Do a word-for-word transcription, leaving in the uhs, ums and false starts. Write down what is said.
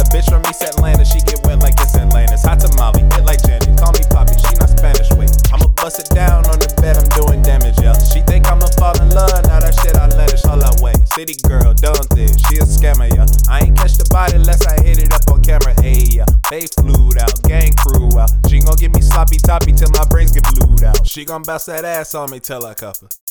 Bitch from East Atlanta, she get wet like it's Atlantis. Hot tamale, hit like Janet, call me Poppy, she not Spanish, wait. I'ma bust it down on the bed, I'm doing damage, yeah. She think I'ma fall in love, now that shit outlandish, all that way. City girl, don't think, she a scammer, yeah. I ain't catch the body unless I hit it up on camera, ayy, yeah. They flued out, gang crew out. She gon' give me sloppy toppy till my brains get blued out. She gon' bounce that ass on me till I cuff her.